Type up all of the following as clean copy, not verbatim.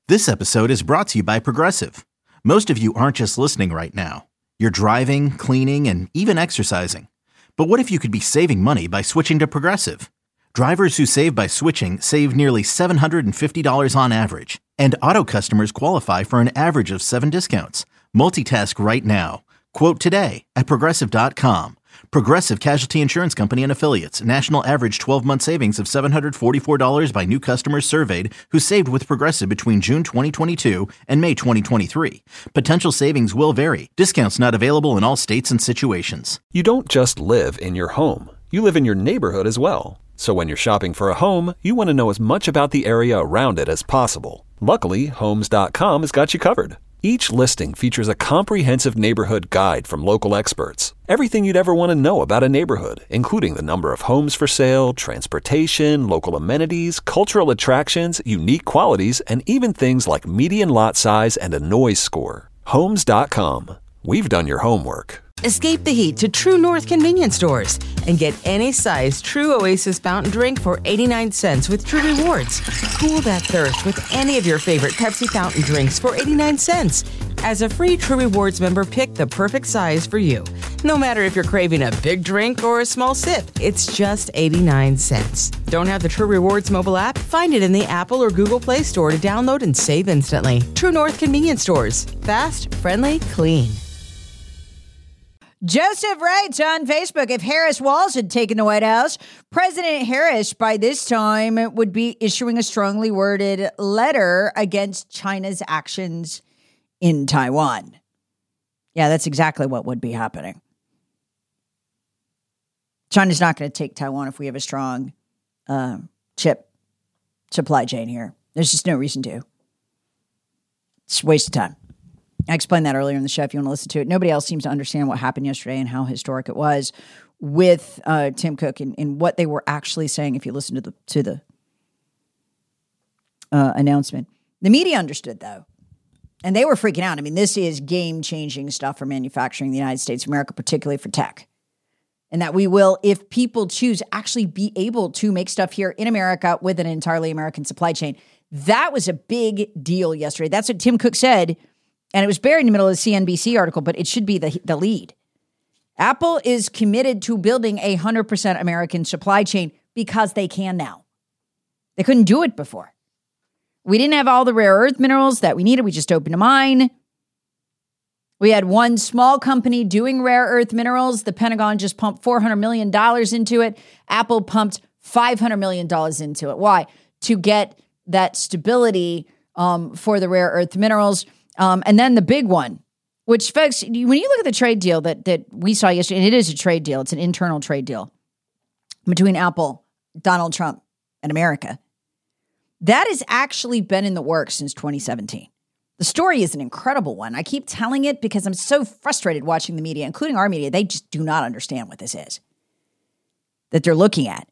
This episode is brought to you by Progressive. Most of you aren't just listening right now. You're driving, cleaning, and even exercising. But what if you could be saving money by switching to Progressive? Drivers who save by switching save nearly $750 on average. And auto customers qualify for an average of 7 discounts. Multitask right now. Quote today at Progressive.com. Progressive Casualty Insurance Company and Affiliates. National average 12-month savings of $744 by new customers surveyed who saved with Progressive between June 2022 and May 2023. Potential savings will vary. Discounts not available in all states and situations. You don't just live in your home. You live in your neighborhood as well. So when you're shopping for a home, you want to know as much about the area around it as possible. Luckily, Homes.com has got you covered. Each listing features a comprehensive neighborhood guide from local experts. Everything you'd ever want to know about a neighborhood, including the number of homes for sale, transportation, local amenities, cultural attractions, unique qualities, and even things like median lot size and a noise score. Homes.com. We've done your homework. Escape the heat to True North convenience stores and get any size True Oasis fountain drink for 89 cents with True Rewards. Cool that thirst with any of your favorite Pepsi fountain drinks for 89 cents. As a free True Rewards member, pick the perfect size for you. No matter if you're craving a big drink or a small sip, it's just 89 cents. Don't have the True Rewards mobile app? Find it in the Apple or Google Play Store to download and save instantly. True North convenience stores. Fast, friendly, clean. Joseph writes on Facebook, if Harris Walz had taken the White House, President Harris by this time would be issuing a strongly worded letter against China's actions in Taiwan. Yeah, that's exactly what would be happening. China's not going to take Taiwan if we have a strong chip supply chain here. There's just no reason to. It's a waste of time. I explained that earlier in the show if you want to listen to it. Nobody else seems to understand what happened yesterday and how historic it was with Tim Cook and what they were actually saying if you listen to the announcement. The media understood, though, and they were freaking out. I mean, this is game-changing stuff for manufacturing in the United States of America, particularly for tech. And that we will, if people choose, actually be able to make stuff here in America with an entirely American supply chain. That was a big deal yesterday. That's what Tim Cook said. And it was buried in the middle of the CNBC article, but it should be the lead. Apple is committed to building a 100% American supply chain because they can now. They couldn't do it before. We didn't have all the rare earth minerals that we needed. We just opened a mine. We had one small company doing rare earth minerals. The Pentagon just pumped $400 million into it. Apple pumped $500 million into it. Why? To get that stability for the rare earth minerals. And then the big one, which, folks, when you look at the trade deal that we saw yesterday, and it is a trade deal, it's an internal trade deal between Apple, Donald Trump, and America, that has actually been in the works since 2017. The story is an incredible one. I keep telling it because I'm so frustrated watching the media, including our media. They just do not understand what this is that they're looking at.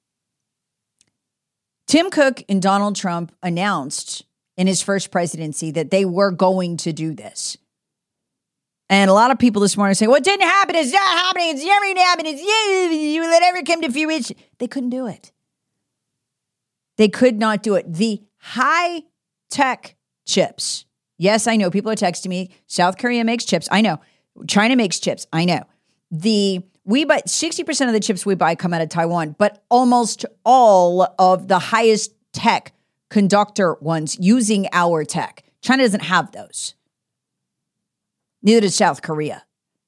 Tim Cook and Donald Trump announced in his first presidency that they were going to do this. And a lot of people this morning say, well, it didn't happen. It's not happening. It's never going to happen. You will never come to fruition. They couldn't do it. They could not do it. The high-tech chips. Yes, I know. People are texting me. South Korea makes chips. I know. China makes chips. I know. We buy 60% of the chips we buy come out of Taiwan, but almost all of the highest tech conductor ones using our tech. China doesn't have those. Neither does South Korea.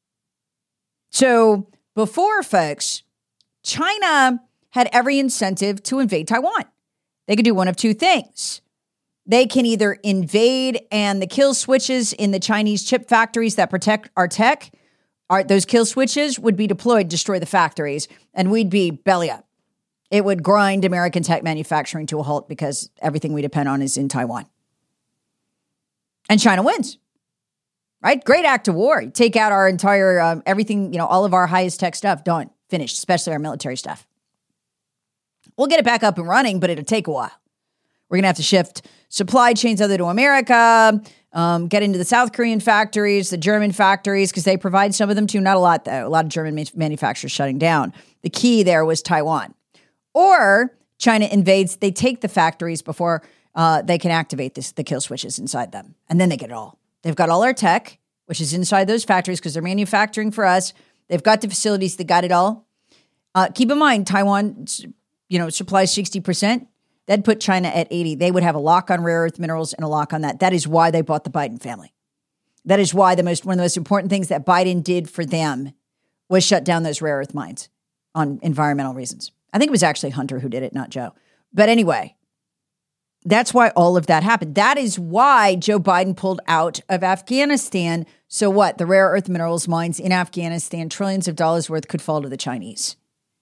So before, folks, China had every incentive to invade Taiwan. They could do one of two things. They can either invade and the kill switches in the Chinese chip factories that protect our tech, those kill switches would be deployed, destroy the factories, and we'd be belly up. It would grind American tech manufacturing to a halt because everything we depend on is in Taiwan. And China wins, right? Great act of war. You take out our entire, everything, all of our highest tech stuff, done, finished, especially our military stuff. We'll get it back up and running, but it'll take a while. We're going to have to shift supply chains other to America, get into the South Korean factories, the German factories, because they provide some of them too. Not a lot, though. A lot of German manufacturers shutting down. The key there was Taiwan. Or China invades, they take the factories before they can activate the kill switches inside them. And then they get it all. They've got all our tech, which is inside those factories because they're manufacturing for us. They've got the facilities. They got it all. Keep in mind, Taiwan, supplies 60%. That'd put China at 80%. They would have a lock on rare earth minerals and a lock on that. That is why they bought the Biden family. That is why one of the most important things that Biden did for them was shut down those rare earth mines on environmental reasons. I think it was actually Hunter who did it, not Joe. But anyway, that's why all of that happened. That is why Joe Biden pulled out of Afghanistan. So what? The rare earth minerals mines in Afghanistan, trillions of dollars worth, could fall to the Chinese.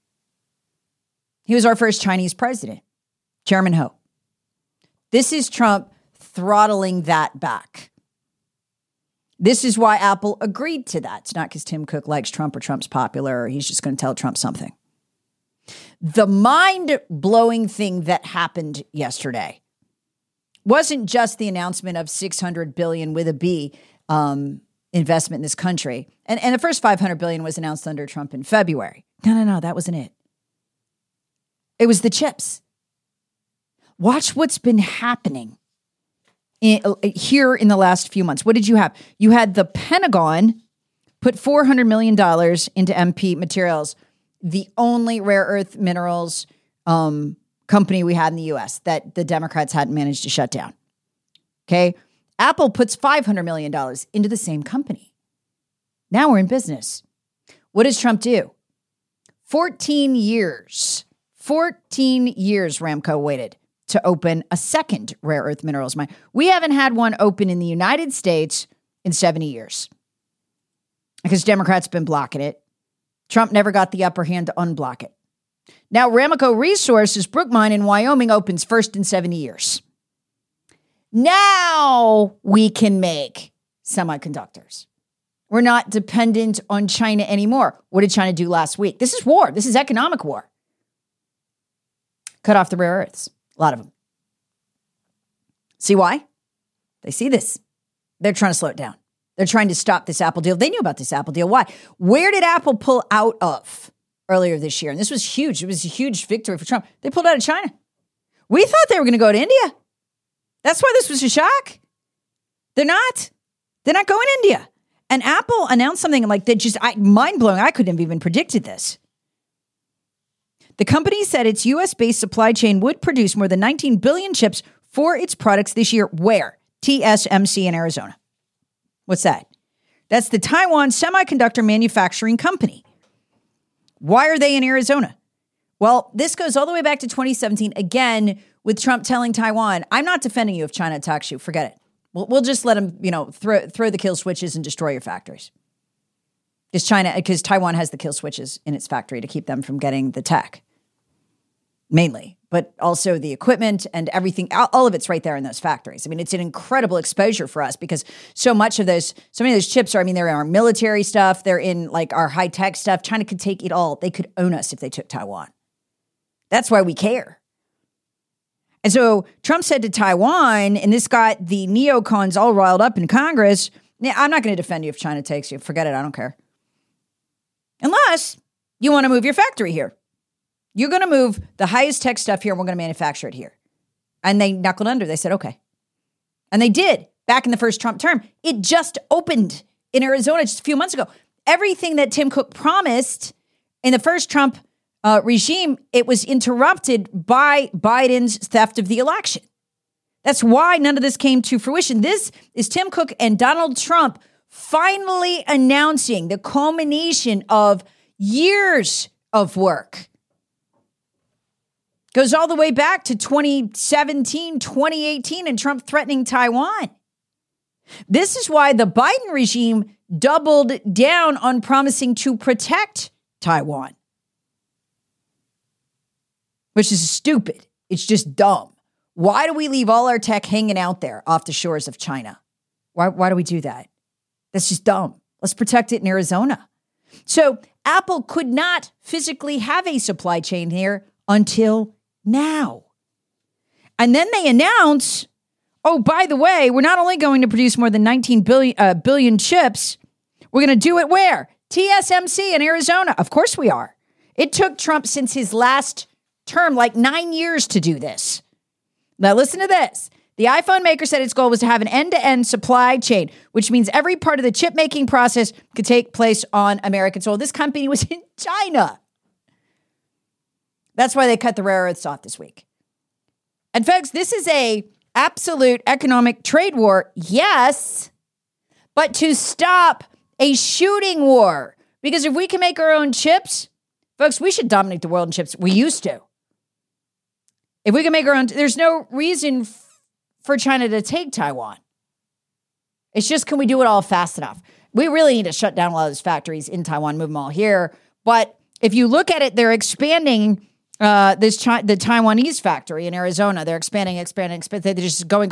He was our first Chinese president, Chairman Ho. This is Trump throttling that back. This is why Apple agreed to that. It's not because Tim Cook likes Trump or Trump's popular or he's just going to tell Trump something. The mind-blowing thing that happened yesterday wasn't just the announcement of $600 billion with a B investment in this country. And the first $500 billion was announced under Trump in February. No, that wasn't it. It was the chips. Watch what's been happening here in the last few months. What did you have? You had the Pentagon put $400 million into MP Materials, the only rare earth minerals company we had in the U.S. that the Democrats hadn't managed to shut down. Okay. Apple puts $500 million into the same company. Now we're in business. What does Trump do? 14 years Ramco waited to open a second rare earth minerals mine. We haven't had one open in the United States in 70 years because Democrats been blocking it. Trump never got the upper hand to unblock it. Now, Ramaco Resources, Brook Mine in Wyoming, opens first in 70 years. Now we can make semiconductors. We're not dependent on China anymore. What did China do last week? This is war. This is economic war. Cut off the rare earths. A lot of them. See why? They see this. They're trying to slow it down. They're trying to stop this Apple deal. They knew about this Apple deal. Why? Where did Apple pull out of earlier this year? And this was huge. It was a huge victory for Trump. They pulled out of China. We thought they were going to go to India. That's why this was a shock. They're not. They're not going to India. And Apple announced something like that, just mind-blowing. I couldn't have even predicted this. The company said its U.S.-based supply chain would produce more than 19 billion chips for its products this year. Where? TSMC in Arizona. What's that? That's the Taiwan Semiconductor Manufacturing Company. Why are they in Arizona? Well, this goes all the way back to 2017, again, with Trump telling Taiwan, I'm not defending you if China attacks you. Forget it. We'll just let them, throw the kill switches and destroy your factories. Because Taiwan has the kill switches in its factory to keep them from getting the tech. Mainly, but also the equipment and everything. All of it's right there in those factories. I mean, it's an incredible exposure for us because so many of those chips are, they're in our military stuff. They're in like our high tech stuff. China could take it all. They could own us if they took Taiwan. That's why we care. And so Trump said to Taiwan, and this got the neocons all riled up in Congress. I'm not going to defend you if China takes you. Forget it. I don't care. Unless you want to move your factory here. You're going to move the highest tech stuff here and we're going to manufacture it here. And they knuckled under. They said, okay. And they did back in the first Trump term. It just opened in Arizona just a few months ago. Everything that Tim Cook promised in the first Trump regime, it was interrupted by Biden's theft of the election. That's why none of this came to fruition. This is Tim Cook and Donald Trump finally announcing the culmination of years of work. Goes all the way back to 2017, 2018, and Trump threatening Taiwan. This is why the Biden regime doubled down on promising to protect Taiwan. Which is stupid. It's just dumb. Why do we leave all our tech hanging out there off the shores of China? Why do we do that? That's just dumb. Let's protect it in Arizona. So Apple could not physically have a supply chain here until now. And then they announce, oh, by the way, we're not only going to produce more than 19 billion chips, we're going to do it where? TSMC in Arizona. Of course we are. It took Trump since his last term like 9 years to do this. Now listen to this. The iPhone maker said its goal was to have an end-to-end supply chain, which means every part of the chip-making process could take place on American soil. This company was in China. That's why they cut the rare earths off this week. And folks, this is a absolute economic trade war, yes, but to stop a shooting war. Because if we can make our own chips, folks, we should dominate the world in chips. We used to. If we can make our own, there's no reason for China to take Taiwan. It's just, can we do it all fast enough? We really need to shut down a lot of those factories in Taiwan, move them all here. But if you look at it, they're expanding the Taiwanese factory in Arizona. They're expanding. They're just going.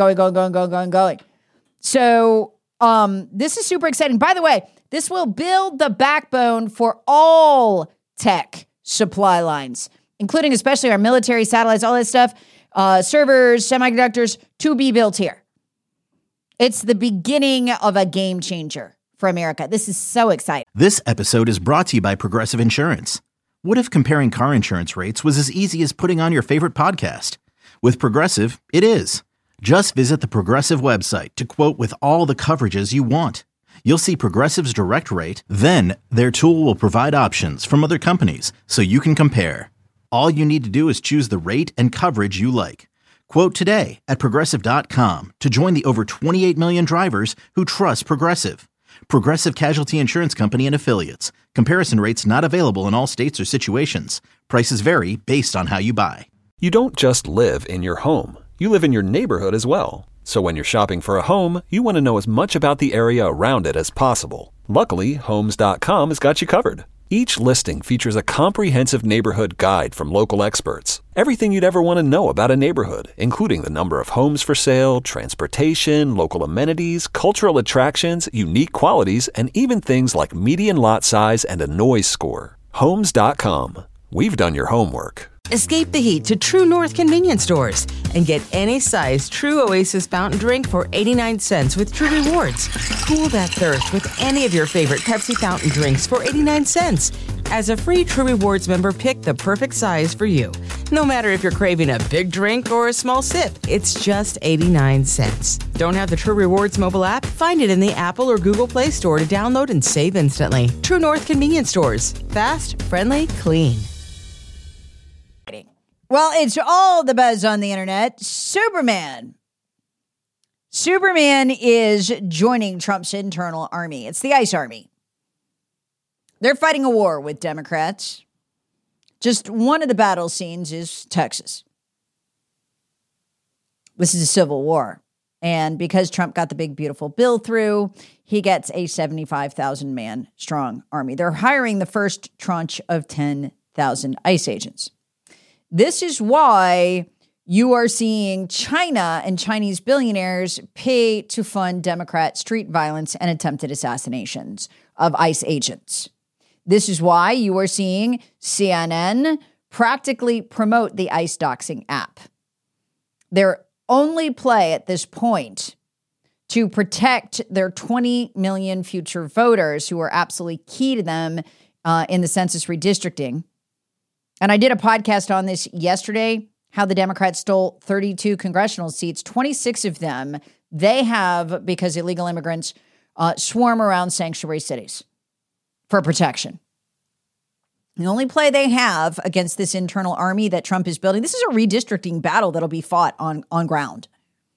So this is super exciting. By the way, this will build the backbone for all tech supply lines, including especially our military satellites, all that stuff, servers, semiconductors, to be built here. It's the beginning of a game changer for America. This is so exciting. This episode is brought to you by Progressive Insurance. What if comparing car insurance rates was as easy as putting on your favorite podcast? With Progressive, it is. Just visit the Progressive website to quote with all the coverages you want. You'll see Progressive's direct rate, then their tool will provide options from other companies so you can compare. All you need to do is choose the rate and coverage you like. Quote today at Progressive.com to join the over 28 million drivers who trust Progressive. Progressive Casualty Insurance Company and Affiliates. Comparison rates not available in all states or situations. Prices vary based on how you buy. You don't just live in your home. You live in your neighborhood as well. So when you're shopping for a home, you want to know as much about the area around it as possible. Luckily, Homes.com has got you covered. Each listing features a comprehensive neighborhood guide from local experts. Everything you'd ever want to know about a neighborhood, including the number of homes for sale, transportation, local amenities, cultural attractions, unique qualities, and even things like median lot size and a noise score. Homes.com. We've done your homework. Escape the heat to True North convenience stores and get any size True Oasis fountain drink for 89 cents with True Rewards. Cool that thirst with any of your favorite Pepsi fountain drinks for 89 cents. As a free True Rewards member, pick the perfect size for you. No matter if you're craving a big drink or a small sip, it's just 89 cents. Don't have the True Rewards mobile app? Find it in the Apple or Google Play Store to download and save instantly. True North convenience stores. Fast, friendly, clean. Well, it's all the buzz on the internet. Superman is joining Trump's internal army. It's the ICE army. They're fighting a war with Democrats. Just one of the battle scenes is Texas. This is a civil war. And because Trump got the big, beautiful bill through, he gets a 75,000-man strong army. They're hiring the first tranche of 10,000 ICE agents. This is why you are seeing China and Chinese billionaires pay to fund Democrat street violence and attempted assassinations of ICE agents. This is why you are seeing CNN practically promote the ICE doxing app. Their only play at this point to protect their 20 million future voters who are absolutely key to them in the census redistricting. And I did a podcast on this yesterday, how the Democrats stole 32 congressional seats, 26 of them they have because illegal immigrants swarm around sanctuary cities for protection. The only play they have against this internal army that Trump is building, this is a redistricting battle that'll be fought on ground.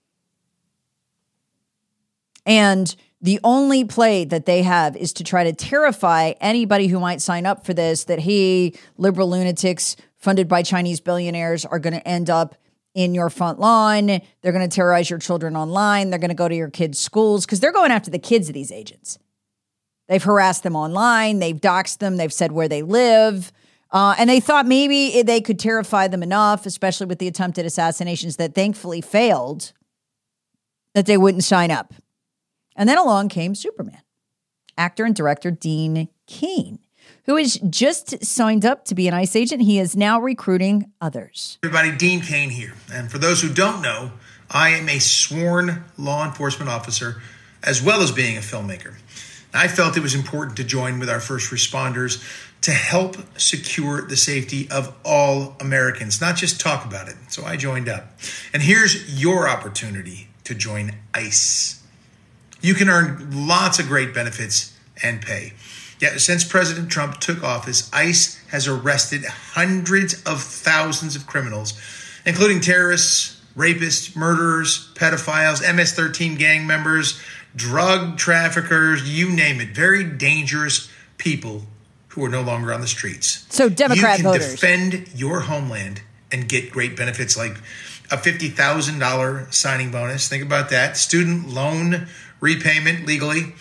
And the only play that they have is to try to terrify anybody who might sign up for this, that, hey, liberal lunatics funded by Chinese billionaires are going to end up in your front lawn. They're going to terrorize your children online. They're going to go to your kids' schools because they're going after the kids of these agents. They've harassed them online. They've doxed them. They've said where they live. And they thought maybe they could terrify them enough, especially with the attempted assassinations that thankfully failed, that they wouldn't sign up. And then along came Superman, actor and director Dean Cain, who has just signed up to be an ICE agent. He is now recruiting others. Everybody, Dean Cain here. And for those who don't know, I am a sworn law enforcement officer as well as being a filmmaker. I felt it was important to join with our first responders to help secure the safety of all Americans, not just talk about it. So I joined up. And here's your opportunity to join ICE. You can earn lots of great benefits and pay. Yet since President Trump took office, ICE has arrested hundreds of thousands of criminals, including terrorists, rapists, murderers, pedophiles, MS-13 gang members, drug traffickers, you name it. Very dangerous people who are no longer on the streets. So Democrat you can voters defend your homeland and get great benefits like a $50,000 signing bonus. Think about that. Student loan repayment legally,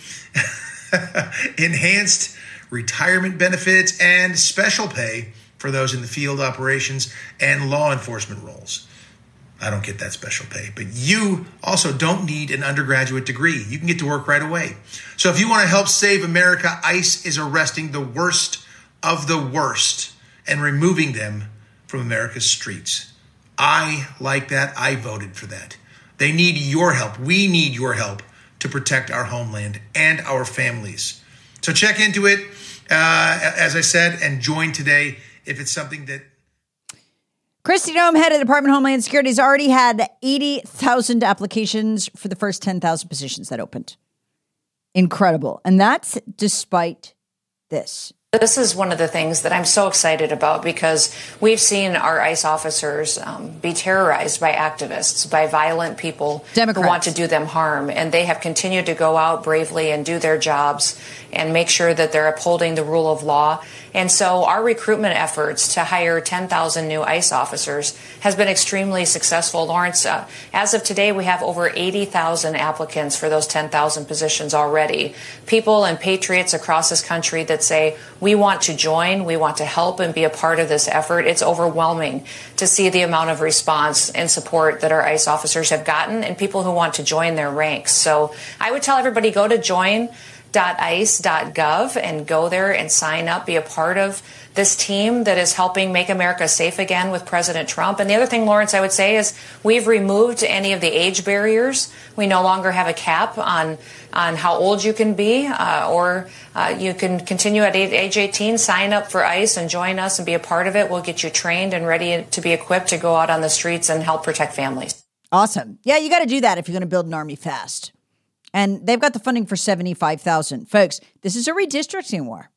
enhanced retirement benefits, and special pay for those in the field operations and law enforcement roles. I don't get that special pay, but you also don't need an undergraduate degree. You can get to work right away. So if you want to help save America, ICE is arresting the worst of the worst and removing them from America's streets. I like that. I voted for that. They need your help. We need your help to protect our homeland and our families. So check into it, as I said, and join today if it's something that... Kristi Noem, head of the Department of Homeland Security, has already had 80,000 applications for the first 10,000 positions that opened. Incredible. And that's despite this. This is one of the things that I'm so excited about because we've seen our ICE officers be terrorized by activists, by violent people Democrats who want to do them harm. And they have continued to go out bravely and do their jobs and make sure that they're upholding the rule of law. And so our recruitment efforts to hire 10,000 new ICE officers has been extremely successful. Lawrence, as of today, we have over 80,000 applicants for those 10,000 positions already. People and patriots across this country that say, we want to join, we want to help and be a part of this effort. It's overwhelming to see the amount of response and support that our ICE officers have gotten and people who want to join their ranks. So I would tell everybody, go to join.ice.gov and go there and sign up, be a part of this team that is helping make America safe again with President Trump. And the other thing, Lawrence, I would say is we've removed any of the age barriers. We no longer have a cap on how old you can be, or you can continue at age 18, sign up for ICE and join us and be a part of it. We'll get you trained and ready to be equipped to go out on the streets and help protect families. Awesome. Yeah, you got to do that if you're going to build an army fast. And they've got the funding for 75,000. Folks, this is a redistricting war.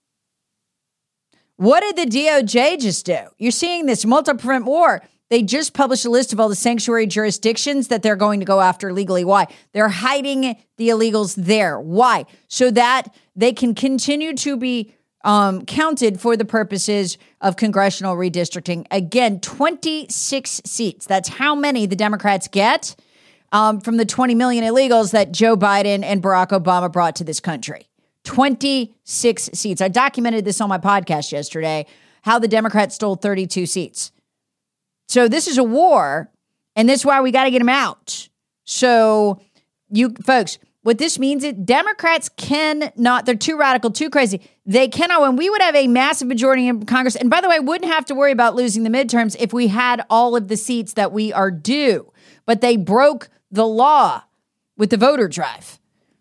What did the DOJ just do? You're seeing this multi-prevent war. They just published a list of all the sanctuary jurisdictions that they're going to go after legally. Why? They're hiding the illegals there. Why? So that they can continue to be counted for the purposes of congressional redistricting. Again, 26 seats. That's how many the Democrats get from the 20 million illegals that Joe Biden and Barack Obama brought to this country. 26 seats. I documented this on my podcast yesterday, how the Democrats stole 32 seats. So this is a war, and this is why we got to get them out. So you folks, what this means is Democrats cannot, they're too radical, too crazy. They cannot, when we would have a massive majority in Congress, and by the way, wouldn't have to worry about losing the midterms if we had all of the seats that we are due. But they broke the law with the voter drive.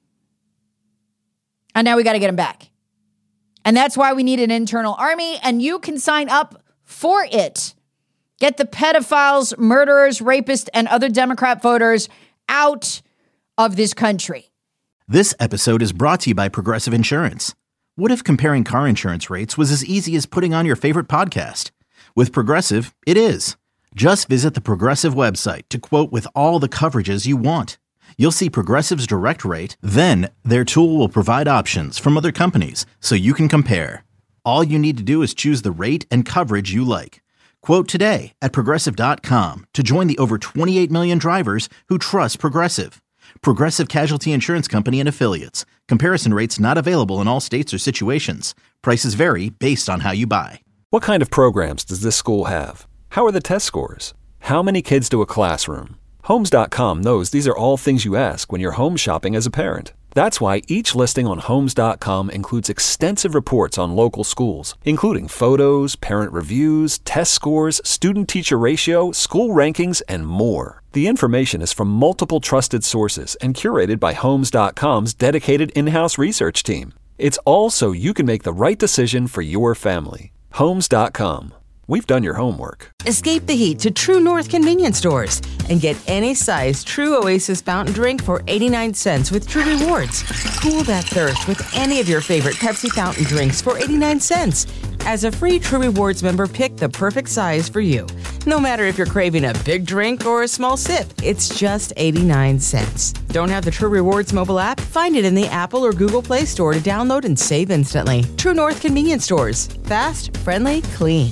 And now we got to get them back. And that's why we need an internal army, and you can sign up for it. Get the pedophiles, murderers, rapists, and other Democrat voters out of this country. This episode is brought to you by Progressive Insurance. What if comparing car insurance rates was as easy as putting on your favorite podcast? With Progressive, it is. Just visit the Progressive website to quote with all the coverages you want. You'll see Progressive's direct rate, then their tool will provide options from other companies so you can compare. All you need to do is choose the rate and coverage you like. Quote today at Progressive.com to join the over 28 million drivers who trust Progressive. Progressive Casualty Insurance Company and Affiliates. Comparison rates not available in all states or situations. Prices vary based on how you buy. What kind of programs does this school have? How are the test scores? How many kids do a classroom? Homes.com knows these are all things you ask when you're home shopping as a parent. That's why each listing on Homes.com includes extensive reports on local schools, including photos, parent reviews, test scores, student-teacher ratio, school rankings, and more. The information is from multiple trusted sources and curated by Homes.com's dedicated in-house research team. It's all so you can make the right decision for your family. Homes.com. We've done your homework. Escape the heat to True North convenience stores and get any size True Oasis fountain drink for 89 cents with True Rewards. Cool that thirst with any of your favorite Pepsi fountain drinks for 89 cents. As a free True Rewards member, pick the perfect size for you. No matter if you're craving a big drink or a small sip, it's just 89 cents. Don't have the True Rewards mobile app? Find it in the Apple or Google Play Store to download and save instantly. True North convenience stores. Fast, friendly, clean.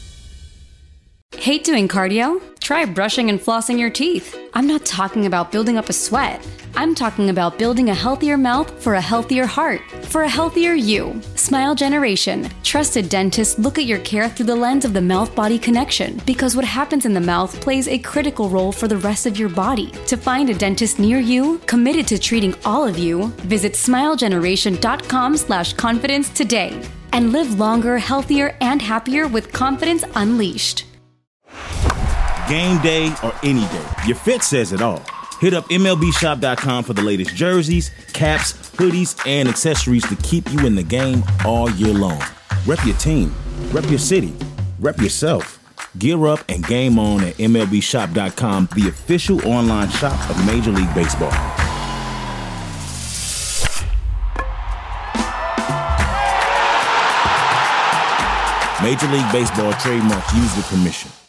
Hate doing cardio? Try brushing and flossing your teeth. I'm not talking about building up a sweat. I'm talking about building a healthier mouth for a healthier heart, for a healthier you. Smile Generation. Trusted dentists look at your care through the lens of the mouth-body connection, because what happens in the mouth plays a critical role for the rest of your body. To find a dentist near you, committed to treating all of you, visit smilegeneration.com/confidence today and live longer, healthier, and happier with confidence unleashed. Game day or any day, your fit says it all. Hit up MLBshop.com for the latest jerseys, caps, hoodies, and accessories to keep you in the game all year long. Rep your team, rep your city, rep yourself. Gear up and game on at MLBshop.com, the official online shop of Major League Baseball. Major League Baseball trademarks used with permission.